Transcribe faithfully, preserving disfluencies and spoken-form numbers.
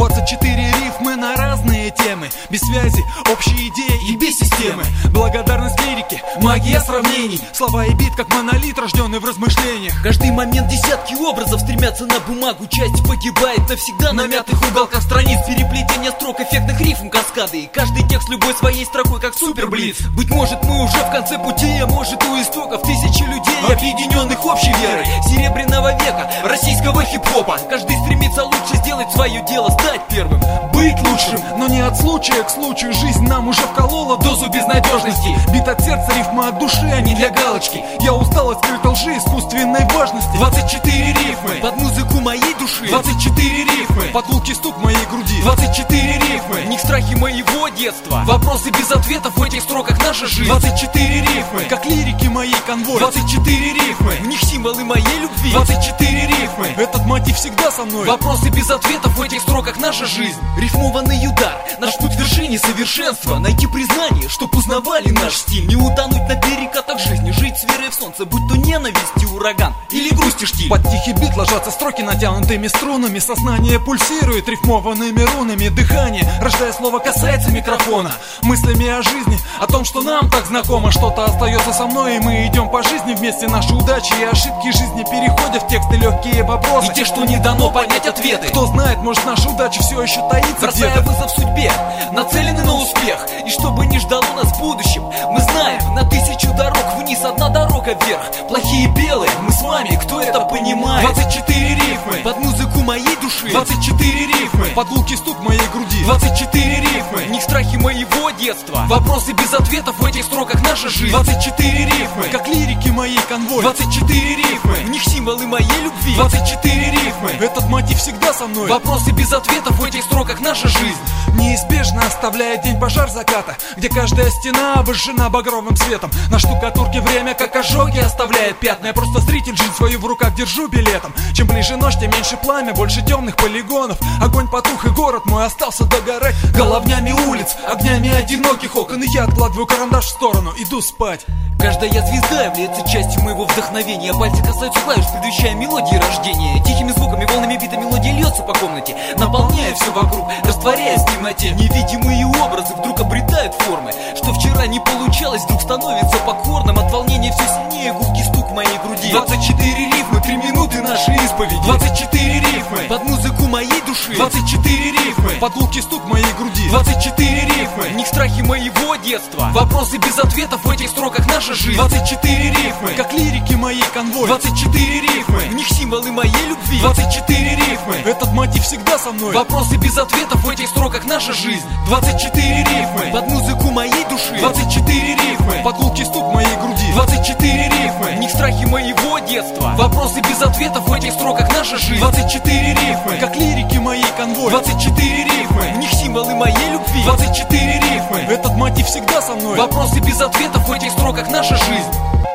двадцать четыре рифмы на разные темы, без связи, общие идеи и без системы. Благодарность лирике, магия сравнений, слова и бит, как монолит, рожденный в размышлениях. Каждый момент десятки образов стремятся на бумагу. Часть погибает навсегда на мятых уголках страниц. Переплетение строк, эффектных рифм, каскады. И каждый текст любой своей строкой, как суперблиц. Быть может, мы уже в конце пути, а может, у истоков тысячи людей, объединенных общей верой серебряного века российского хип-хопа. Каждый стремится лучше сделать свое дело, стать первым, быть лучшим. Но не от случая к случаю, жизнь нам уже вколола дозу безнадежности. Бит от сердца, рифма от души, а не для галочки. Я устал от скрытой лжи, искусственной важности. двадцать четыре рифмы под музыку моей души, двадцать четыре рифмы под гулкий стук моей груди, двадцать четыре рифмы не в страхе моего детства. Вопросы без ответов в этих строках наша жизнь. двадцать четыре рифмы как лирики моей конвой, двадцать четыре рифмы в них символы моей любви, двадцать четыре рифмы этот мотив всегда со мной. Вопросы без ответов в этих строках наша жизнь. Рифмованный удар, наш путь к вершине совершенства. Найти признание, чтоб узнавали наш стиль. Не утонуть на перекатах жизни, жить с верой в солнце, будь то ненависть и ураган или грусть и штиль. Под тихий бит ложатся строки натянутыми струнами. Сознание пульсирует рифмованными рунами. Дыхание, рождая слово, касается микрофона. Мыслями о жизни, о том, что нам так знакомо. Что-то остается со мной, и мы идем по жизни вместе. Наши удачи и ошибки жизни переходят в тексты, легкие вопросы и те, что не дано понять ответы. Кто знает, может, наша удача все еще таится бросая где-то. Вызов судьбе, нацелены на успех. И что бы ни ждало нас в будущем, мы знаем, на тысячу дорог вниз одна дорога вверх. Плохие белые, мы с вами, кто это понимает. двадцать четыре рифмы под музыку моей души, двадцать четыре рифмы под гулкий стук моей груди, двадцать четыре рифмы не в страхе моего детства. Вопросы без ответов в этих строках наша жизнь. двадцать четыре рифмы как лирики моей конвой, двадцать четыре рифмы в них символы моей любви, двадцать четыре рифмы этот мотив всегда со мной. Вопросы без ответов в этих строках наша жизнь. Неизбежно оставляет день пожар заката, где каждая стена обожжена багровым светом. На штукатурке время как ожоги оставляет пятна. Я просто зритель, жизнь свою в руках держу билетом. Чем ближе ночь, тем меньше пламя, больше темных полигонов. Огонь потух, и город мой остался догорать головнями улиц, огнями одиноких окон. И я откладываю карандаш в сторону, иду спать. Каждая звезда является частью моего вдохновения. Пальцы касаются клавиш, предвещая мелодии рождения. Тихими звуками, волнами бита мелодия льется по комнате, наполняя все вокруг, растворяясь в темноте. Невидимые образы вдруг обретают формы. Что вчера не получалось, вдруг становится покорным. От волнения все сильнее гулкий стук в моей груди. двадцать четыре рифмы, три минуты нашей исповеди, двадцать четыре рифмы под музыку моей души, двадцать четыре рифмы под гулкий стук моей груди, двадцать четыре рифмы не в страхе моего детства. Вопросы без ответов в этих строках наша жизнь. двадцать четыре рифмы как лирики моей конвой, двадцать четыре рифмы в них символы моей любви, двадцать четыре рифмы этот мотив всегда со мной. Вопросы без ответов в этих строках наша жизнь. двадцать четыре рифмы под музыку моей души, двадцать четыре рифмы под гулкий стук моей груди, двадцать четыре рифмы не в страхе моего детства. Вопросы без ответов в этих строках наша жизнь. двадцать четыре рифмы как лирики моей конвой, двадцать четыре рифмы в них символы моей любви, двадцать четыре рифмы этот мотив всегда со мной. Вопросы без ответов в этих строках наша жизнь.